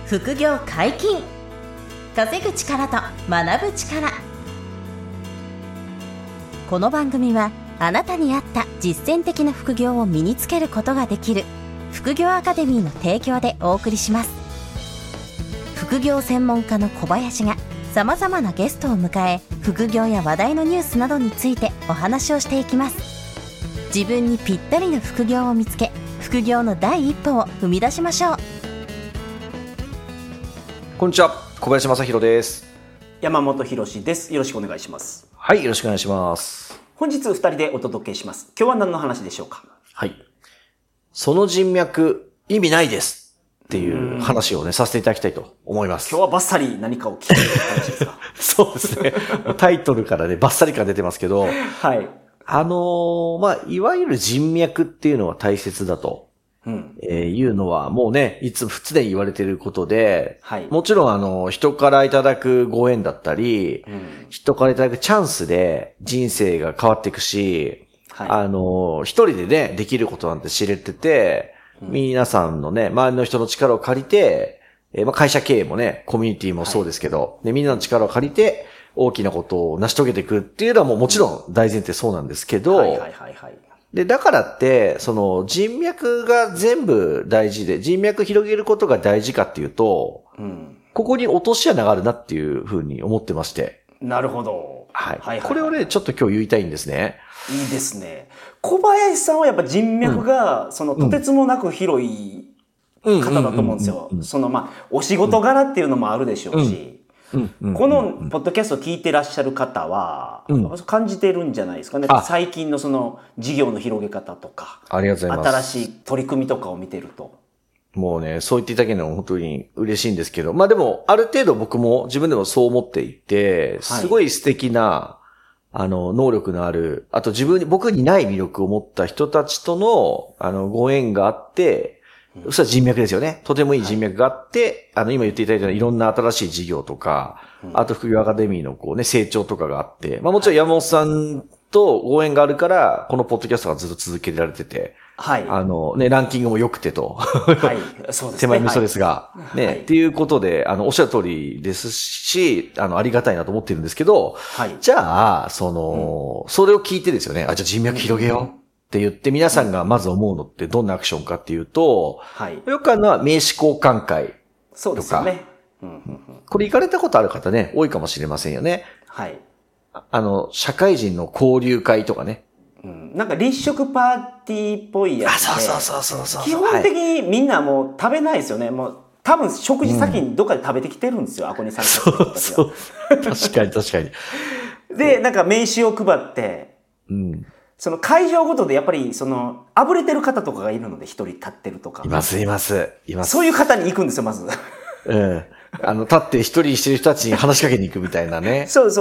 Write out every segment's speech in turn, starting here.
副業解禁。稼ぐ力と学ぶ力。この番組はあなたに合った実践的な副業を身につけることができる副業アカデミーの提供でお送りします。副業専門家の小林がさまざまなゲストを迎え、副業や話題のニュースなどについてお話をしていきます。自分にぴったりの副業を見つけ、副業の第一歩を踏み出しましょう。 こんにちは、小林正弘です。 山本博史です。よろしくお願いします。 はい、よろしくお願いします。 本日2人でお届けします。今日は何の話でしょうか？ はい。その人脈意味ないですっていう話をね、させていただきたいと思います。 今日はバッサリ何かを聞いてる話ですか？ そうですね。タイトルからね、バッサリ感出てますけど、 はい。 いわゆる人脈っていうのは大切だと。いうのはもうね、いつも常に言われていることで、 はい、 もちろん人からいただくご縁だったり、人からいただくチャンスで人生が変わっていくし、はい、一人でね、できることなんて知れてて、皆さんのね、周りの人の力を借りて、会社経営もね、コミュニティもそうですけど、はい、みんなの力を借りて、大きなことを成し遂げていくっていうのはもちろん大前提そうなんですけど、で、だからって、その人脈が全部大事で、人脈広げることが大事かっていうと、ここに落とし穴があるなっていうふうに思ってまして。 なるほど。 はい。これをね、ちょっと今日言いたいんですね。 いいですね。小林さんはやっぱ人脈が、とてつもなく広い方だと思うんですよ。お仕事柄っていうのもあるでしょうし、このポッドキャストを聞いてらっしゃる方は、感じてるんじゃないですかね。最近のその事業の広げ方とか、 ありがとうございます。 新しい取り組みとかを見てると。 もうね、そう言っていただけるのは本当に嬉しいんですけど、でも、ある程度僕も自分でもそう思っていて、すごい素敵な、能力のある、あと僕にない魅力を持った人たちとの、ご縁があって、それは人脈ですよね。とてもいい人脈があって、今言っていただいたようないろんな新しい事業とか、あと副業アカデミーの成長とかがあって、もちろん山本さんとご縁があるから、このポッドキャストがずっと続けられてて、はい。ランキングも良くてと。はい。そうですね。手前味噌ですが、っていうことで、おっしゃる通りですし、ありがたいなと思ってるんですけど、はい。じゃあ、それを聞いてですよね。じゃあ人脈広げよう。って言って皆さんがまず思うのってどんなアクションかっていうと、はい、よくあるのは名刺交換会とか。 そうですよね。 これ行かれたことある方ね、多いかもしれませんよね。はい。社会人の交流会とかね。 なんか立食パーティーっぽいやつで。 そう。 基本的にみんなもう食べないですよね。もう多分食事先にどっかで食べてきてるんですよ。アコニさんたちは。 そう。確かに。 で、なんか名刺を配って、その会場ごとでやっぱりあぶれてる方とかがいるので一人立ってるとか。 います。 そういう方に行くんですよ、まず。 立って一人してる人たちに話しかけに行くみたいなね。 そうです。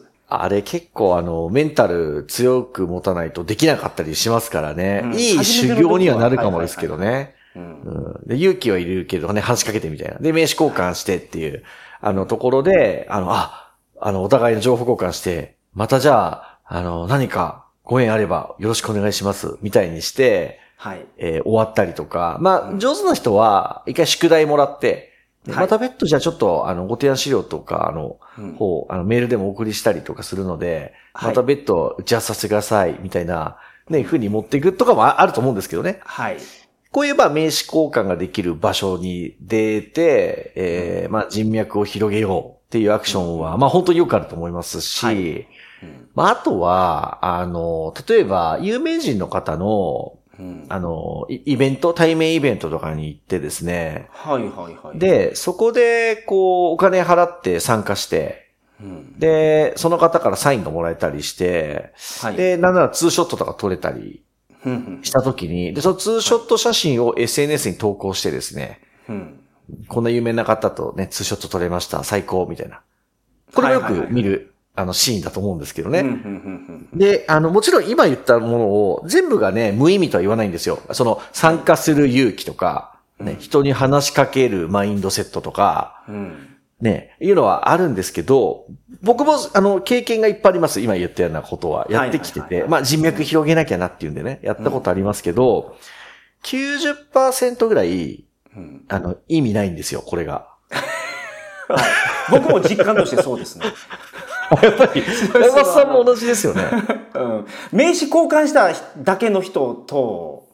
あれ結構メンタル強く持たないとできなかったりしますからね。いい修行にはなるかもですけどね。で勇気はいるけどね、話しかけてみたいな。で、名刺交換してっていう、ところで、お互いの情報交換して、またじゃあ、何か、ご縁あればよろしくお願いします。みたいにして、はい。終わったりとか、上手な人は、一回宿題もらって、また別途じゃあちょっと、ご提案資料とか、メールでもお送りしたりとかするので、また別途打ち合わせさせてください、みたいな、風に持っていくとかもあると思うんですけどね。はい。こういう名刺交換ができる場所に出て、人脈を広げようっていうアクションは、本当によくあると思いますし、あとは、例えば、有名人の方の、イベント、対面イベントとかに行ってですね。で、そこで、お金払って参加して、で、その方からサインがもらえたりして、で、なんならツーショットとか撮れたりしたときに、で、そのツーショット写真を SNS に投稿してですね、こんな有名な方とね、ツーショット撮れました、最高、みたいな。これもよく見る。シーンだと思うんですけどね。で、もちろん今言ったものを全部がね、無意味とは言わないんですよ。参加する勇気とか、ね、人に話しかけるマインドセットとか、ね、いうのはあるんですけど、僕も経験がいっぱいあります。今言ったようなことはやってきてて、人脈広げなきゃなっていうんでね、やったことありますけど、90% ぐらい、 意味ないんですよ、これが。 はい、僕も実感としてそうですね。 やっぱり、山本さんも同じですよね。 名刺交換しただけの人と、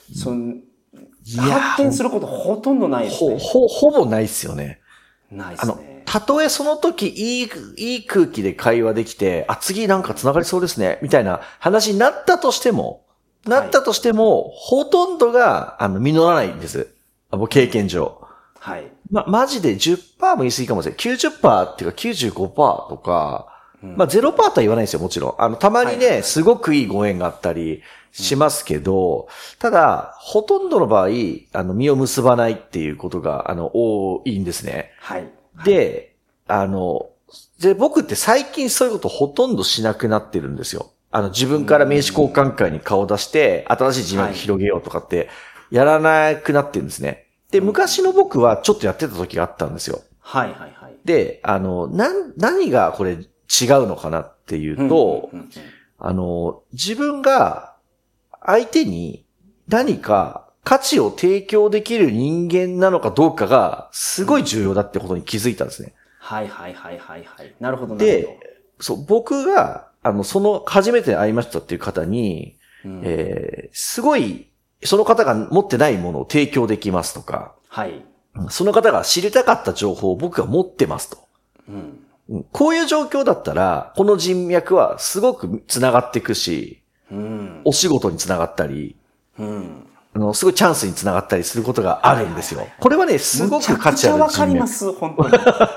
発展することほとんどないですね。 ほぼないですよね。 ないですね。 たとえその時いい空気で会話できて、次なんか繋がりそうですね、みたいな話になったとしても、ほとんどが、実らないんです。経験上。はい。マジで 10% も言い過ぎかもしれない。90% っていうか 95% とか、0% とは言わないですよ、もちろん。たまにね、すごくいいご縁があったりしますけど、ただ、ほとんどの場合、実を結ばないっていうことが、多いんですね。はい。で、僕って最近そういうことほとんどしなくなってるんですよ。自分から名刺交換会に顔を出して、新しい人脈広げようとかって、やらなくなってるんですね。で、昔の僕はちょっとやってた時があったんですよ。はいはいはい。で、何がこれ違うのかなっていうと、自分が相手に何か価値を提供できる人間なのかどうかがすごい重要だってことに気づいたんですね。はいはいはいはいはい。なるほどなるほど。で、僕が、初めて会いましたっていう方に、すごい、その方が持ってないものを提供できますとか、はい。その方が知りたかった情報を僕が持ってますと。こういう状況だったら、この人脈はすごく繋がっていくし、お仕事に繋がったり、すごいチャンスに繋がったりすることがあるんですよ。これはね、すごく価値ある人脈。めちゃくちゃわかります、本当に。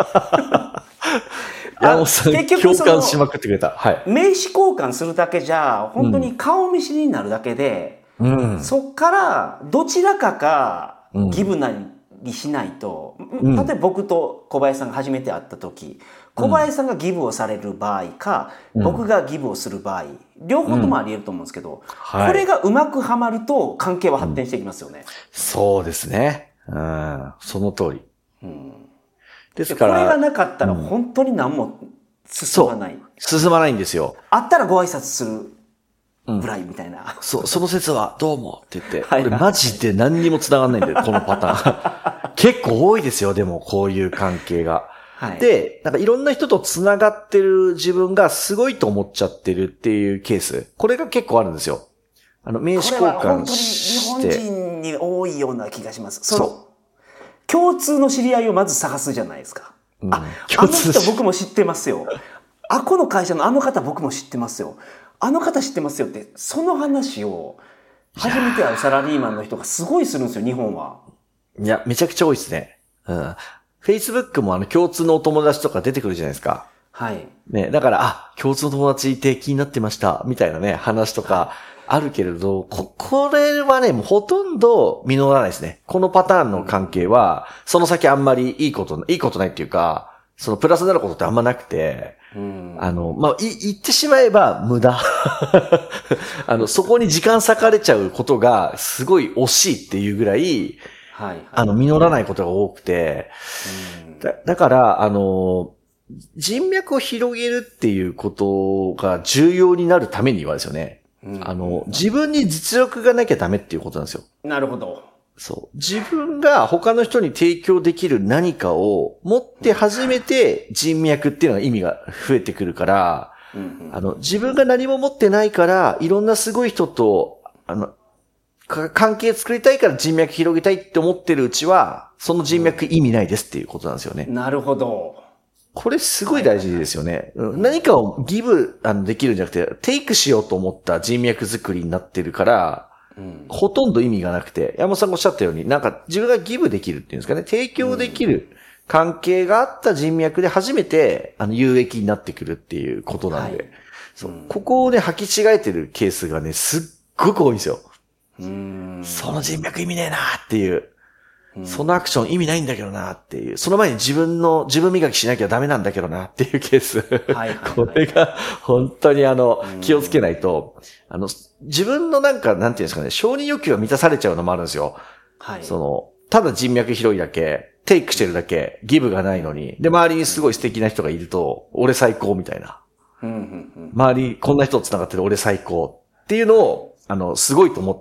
結局共感しまくってくれた。はい。名刺交換するだけじゃ、本当に顔見知りになるだけで、そっからどちらかがギブなりしないと、例えば僕と小林さんが初めて会った時、小林さんがギブをされる場合か、僕がギブをする場合、両方ともあり得ると思うんですけど、これがうまくはまると関係は発展していきますよね。そうですね。その通り。ですから。これがなかったら本当に何も進まない。進まないんですよ。あったらご挨拶するぐらいみたいな。その説はどうもって言って、これマジで何にも繋がんないんだよ、このパターン。結構多いですよ、でもこういう関係が。で、なんかいろんな人と繋がってる自分がすごいと思っちゃってるっていうケース。これが結構あるんですよ。名刺交換して。これは本当に日本人に多いような気がします。共通の知り合いをまず探すじゃないですか。あの人僕も知ってますよ。この会社のあの方僕も知ってますよ。あの方知ってますよって、その話を初めて会うサラリーマンの人がすごいするんですよ、日本は。いや、めちゃくちゃ多いですね。Facebook も共通のお友達とか出てくるじゃないですか。はい。ね、だから、共通の友達いて気になってました、みたいなね、話とかあるけれど、これはね、もうほとんど実らないですね。このパターンの関係は、その先あんまりいいことないっていうか、プラスになることってあんまなくて、言ってしまえば無駄。そこに時間割かれちゃうことがすごい惜しいっていうぐらい、実らないことが多くて、だから、人脈を広げるっていうことが重要になるためにはですよね。自分に実力がなきゃダメっていうことなんですよ。なるほど。そう。自分が他の人に提供できる何かを持って初めて人脈っていうのが意味が増えてくるから、自分が何も持ってないから、いろんなすごい人と、関係作りたいから人脈広げたいって思ってるうちは、その人脈意味ないですっていうことなんですよね。なるほど。これすごい大事ですよね。何かをギブできるんじゃなくて、テイクしようと思った人脈作りになってるから、ほとんど意味がなくて、山本さんがおっしゃったように、なんか自分がギブできるっていうんですかね、提供できる関係があった人脈で初めて、有益になってくるっていうことなんで、ここをね、履き違えてるケースがね、すっごく多いんですよ。その人脈意味ねえなっていう。そのアクション意味ないんだけどなっていう。その前に自分磨きしなきゃダメなんだけどなっていうケース。これが本当に気をつけないと、自分のなんていうんですかね、承認欲求が満たされちゃうのもあるんですよ。はい。ただ人脈広いだけ、テイクしてるだけ、ギブがないのに、で、周りにすごい素敵な人がいると、俺最高みたいな。周り、こんな人と繋がってる俺最高っていうのを、すごいと思って、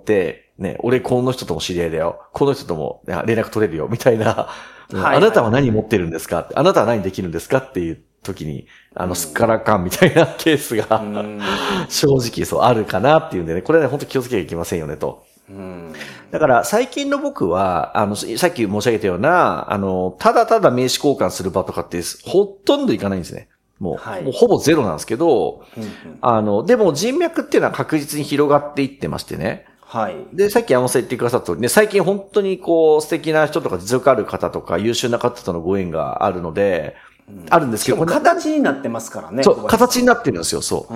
ね、俺この人とも知り合いだよ。この人とも連絡取れるよ、みたいな。 はい、 あなたは何持ってるんですか？あなたは何できるんですかっていう時に、すっからかんみたいなケースが、正直そうあるかなっていうんでね、これね、本当気をつけなきゃいけませんよね、と。だから最近の僕は、さっき申し上げたような、ただただ名刺交換する場とかってほとんど行かないんですね。もうほぼゼロなんですけど、でも人脈っていうのは確実に広がっていってましてね。 はい。 で、さっき山本さん言ってくださった通りね、最近本当にこう素敵な人とか実力ある方とか優秀な方とのご縁があるので、あるんですけど。 しかも形になってますからね。 そう、形になってるんですよ、そう。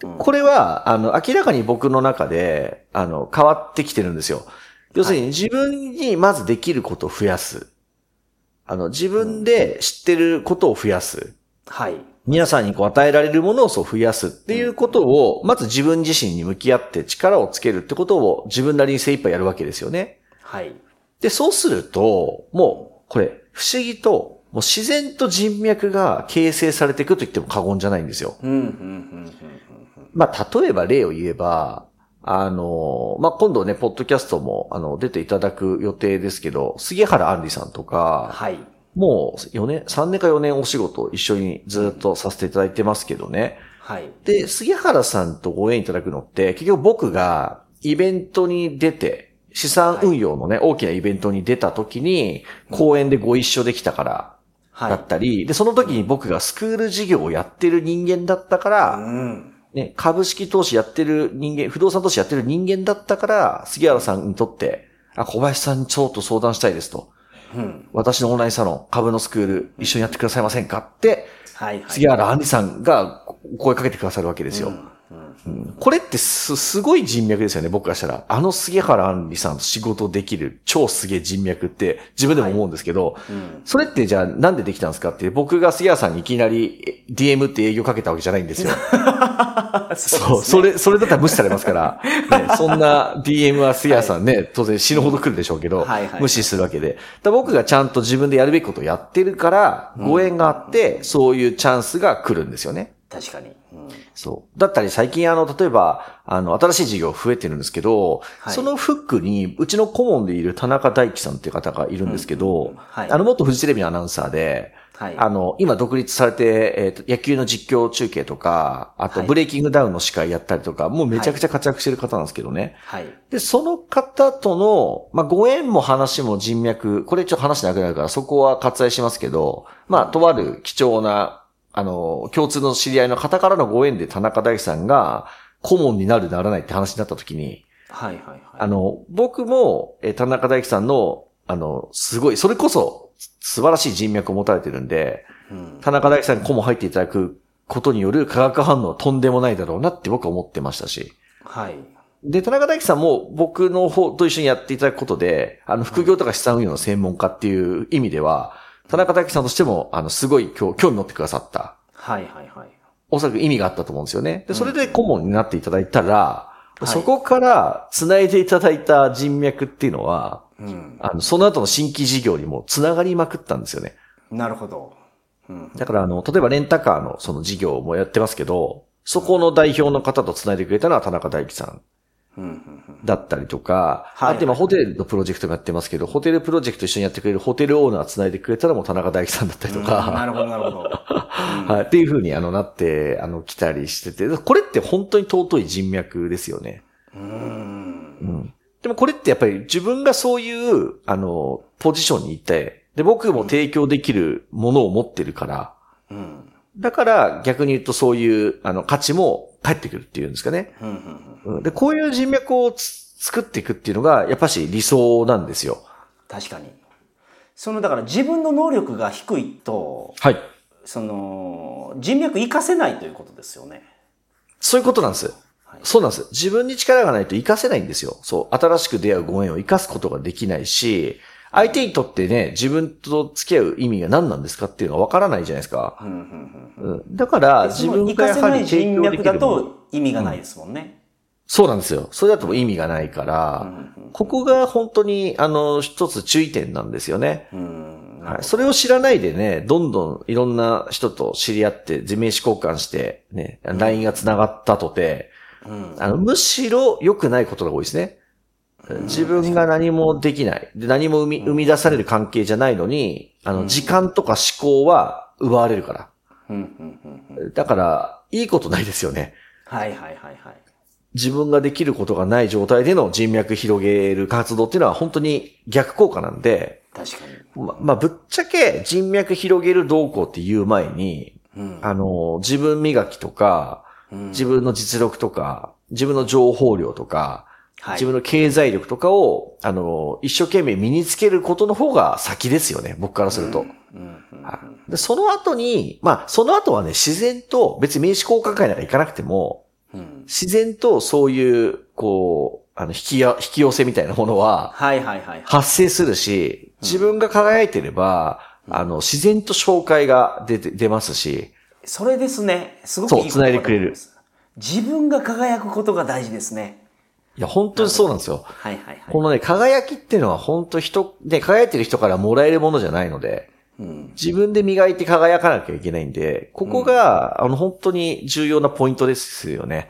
これは、明らかに僕の中で、変わってきてるんですよ。要するに自分にまずできることを増やす。自分で知ってることを増やす。 はい。 皆さんにこう与えられるものをそう増やすっていうことを、まず自分自身に向き合って力をつけるってことを自分なりに精一杯やるわけですよね。 はい。 で、そうすると、もう、これ、不思議と、もう自然と人脈が形成されていくと言っても過言じゃないんですよ。まあ、例えば例を言えば、まあ、今度ね、ポッドキャストも、出ていただく予定ですけど、杉原杏里さんとか、 はい。 もう3年か4年お仕事一緒にずっとさせていただいてますけどね。 はい。 で、杉原さんとご縁いただくのって、結局僕がイベントに出て、資産運用のね、大きなイベントに出た時に、講演でご一緒できたから、だったり、で、その時に僕がスクール事業をやってる人間だったから、ね、株式投資やってる人間、不動産投資やってる人間だったから、杉原さんにとって、小林さんにちょっと相談したいですと。私のオンラインサロン、株のスクール、一緒にやってくださいませんかって、杉原杏里さんが声かけてくださるわけですよ。これってすごい人脈ですよね、僕がしたら。杉原杏里さんと仕事できる超すげえ人脈って自分でも思うんですけど、それってじゃあなんでできたんですかって、僕が杉原さんにいきなり DM って営業かけたわけじゃないんですよ。そう、それだったら無視されますから、ね、そんな DM は杉原さんね、当然死ぬほど来るでしょうけど、無視するわけで。僕がちゃんと自分でやるべきことをやってるから、ご縁があって、そういうチャンスが来るんですよね。 確かに。 そう。だったり最近例えば、新しい事業増えてるんですけど、そのフックに、うちの顧問でいる田中大樹さんっていう方がいるんですけど、元フジテレビのアナウンサーで、今独立されて、野球の実況中継とか、あとブレイキングダウンの司会やったりとか、もうめちゃくちゃ活躍してる方なんですけどね。で、その方との、まあ、ご縁も話も人脈、これちょっと話長くなるから、そこは割愛しますけど、まあ、とある貴重な、共通の知り合いの方からのご縁で田中大樹さんが顧問になるならないって話になった時に、僕も、田中大樹さんの、すごい、それこそ素晴らしい人脈を持たれてるんで、田中大樹さんに顧問入っていただくことによる化学反応はとんでもないだろうなって僕は思ってましたし。で、田中大樹さんも僕の方と一緒にやっていただくことで、副業とか資産運用の専門家っていう意味では、田中大樹さんとしても、すごい興味持ってくださった。おそらく意味があったと思うんですよね。で、それで顧問になっていただいたら、そこから繋いでいただいた人脈っていうのは、その後の新規事業にも繋がりまくったんですよね。 なるほど。 だから例えばレンタカーのその事業もやってますけど、そこの代表の方と繋いでくれたのは田中大樹さん。だったりとか、あと今ホテルのプロジェクトもやってますけど、ホテルプロジェクト一緒にやってくれるホテルオーナー繋いでくれたらもう田中大樹さんだったりとか。 なるほど、なるほど。 はい。っていう風になって、来たりしてて、これって本当に尊い人脈ですよね。でもこれってやっぱり自分がそういう、ポジションにいて、で、僕も提供できるものを持ってるから、だから逆に言うとそういう、価値も返ってくるっていうんですかね。で、こういう人脈を作っていくっていうのが、やっぱし理想なんですよ。 確かに。だから自分の能力が低いと、人脈活かせないということですよね。 そういうことなんです。そうなんです。自分に力がないと活かせないんですよ。そう。新しく出会うご縁を活かすことができないし、相手にとってね、自分と付き合う意味が何なんですかっていうのは分からないじゃないですか。だから、自分がやはり提供できる。 人脈だと意味がないですもんね。 そうなんですよ。それだと意味がないから、ここが本当に、一つ注意点なんですよね。それを知らないでね、どんどんいろんな人と知り合って、名刺交換して、ね、LINE が繋がったとて、むしろ良くないことが多いですね。 自分が何もできない。で、何も生み出される関係じゃないのに、時間とか思考は奪われるから。だから、いいことないですよね。 はいはいはいはい。 自分ができることがない状態での人脈広げる活動っていうのは本当に逆効果なんで。 確かに。 まあ、ぶっちゃけ人脈広げる動向っていう前に、自分磨きとか、自分の実力とか、自分の情報量とか、自分の経済力とかを、一生懸命身につけることの方が先ですよね、僕からすると。で、その後に、まあ、その後はね、自然と、別に名刺交換会なんか行かなくても、自然とそういう、こう、引き寄せみたいなものは、発生するし、自分が輝いてれば、自然と紹介が出ますし。 それですね。すごくいいことだと思います。そう、繋いでくれる。自分が輝くことが大事ですね。 いや、本当にそうなんですよ。このね、輝きっていうのは本当輝いてる人からもらえるものじゃないので、自分で磨いて輝かなきゃいけないんで、ここが、本当に重要なポイントですよね。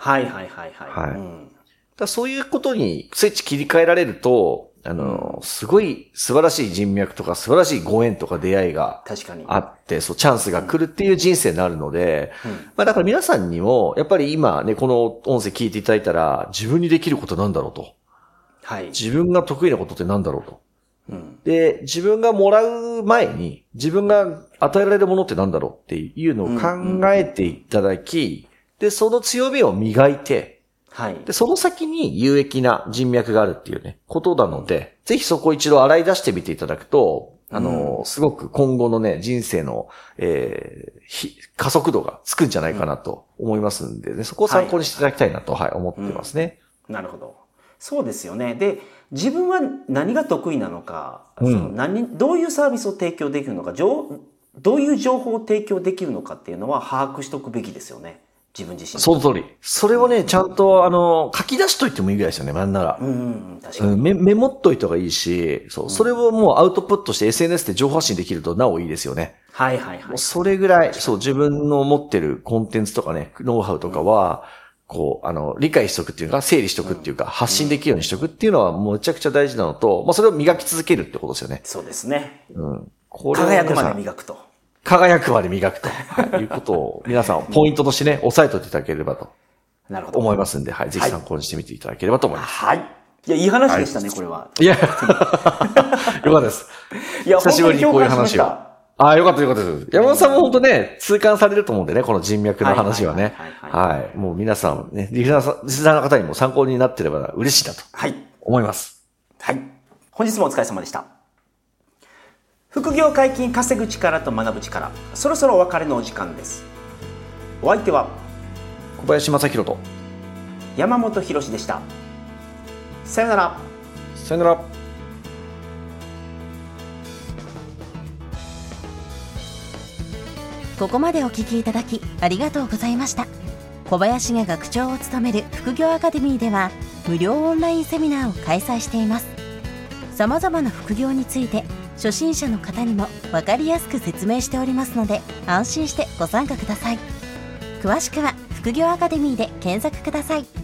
だそういうことにスイッチ切り替えられると、すごい素晴らしい人脈とか素晴らしいご縁とか出会いがあって、そう、チャンスが来るっていう人生になるので、まあだから皆さんにも、やっぱり今ね、この音声聞いていただいたら、自分にできることなんだろうと。自分が得意なことってなんだろうと。で、自分がもらう前に、自分が与えられるものってなんだろうっていうのを考えていただき、で、その強みを磨いて、で、その先に有益な人脈があるっていうね、ことなので、ぜひそこを一度洗い出してみていただくと、すごく今後のね、人生の、加速度がつくんじゃないかなと思いますんでね、そこを参考にしていただきたいなと、思ってますね。 なるほど。そうですよね。で、自分は何が得意なのか、どういうサービスを提供できるのか、どういう情報を提供できるのかっていうのは把握しておくべきですよね。自分自身。 その通り。それをね、ちゃんと、書き出しといてもいいぐらいですよね、なんなら。 確かに。 メモっといた方がいいし、そう、それをもうアウトプットして SNS で情報発信できるとなおいいですよね。それぐらい、そう、自分の持ってるコンテンツとかね、ノウハウとかは、こう、理解しとくっていうか、整理しとくっていうか、発信できるようにしとくっていうのは、むちゃくちゃ大事なのと、まあ、それを磨き続けるってことですよね。 そうですね。 輝くまで磨くと。 輝くまで磨くと、いうことを、皆さん、ポイントとしてね、押さえておいていただければと。 なるほど。 思いますんで、ぜひ参考にしてみていただければと思います。 いや、いい話でしたね、これは。 いや、よかったです。 いや、 久しぶりにこういう話を。よかったです。山本さんも本当ね、痛感されると思うんでね、この人脈の話はね。もう皆さんね、リスナーの方にも参考になってれば嬉しいなと。思います。 本日もお疲れ様でした。副業解禁、稼ぐ力と学ぶ力。そろそろお別れのお時間です。お相手は、 小林正弘と山本博史でした。さよなら。 さよなら。 ここまでお聞きいただきありがとうございました。小林が学長を務める副業アカデミーでは無料オンラインセミナーを開催しています。さまざまな副業について初心者の方にも分かりやすく説明しておりますので、安心してご参加ください。詳しくは副業アカデミーで検索ください。